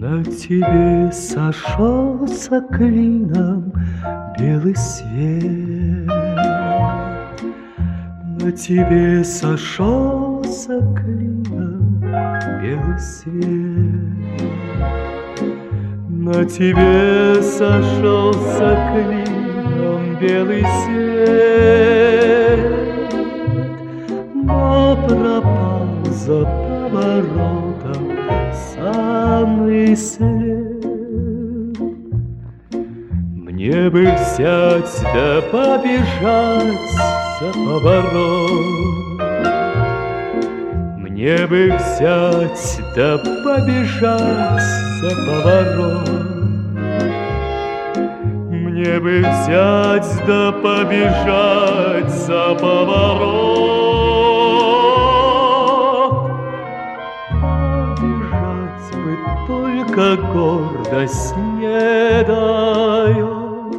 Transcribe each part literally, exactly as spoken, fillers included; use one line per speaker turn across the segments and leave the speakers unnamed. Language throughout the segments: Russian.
На тебе сошелся клином белый свет, на тебе сошелся клином белый свет, на тебе сошелся клином белый свет, но пропал за поворотом самый след. Мне бы взять да побежать за поворот, мне бы взять да побежать за поворот, мне бы взять да побежать за поворот. Побежать бы только гордость не дает,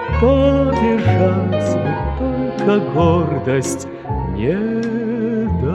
побежать бы только гордость не дает.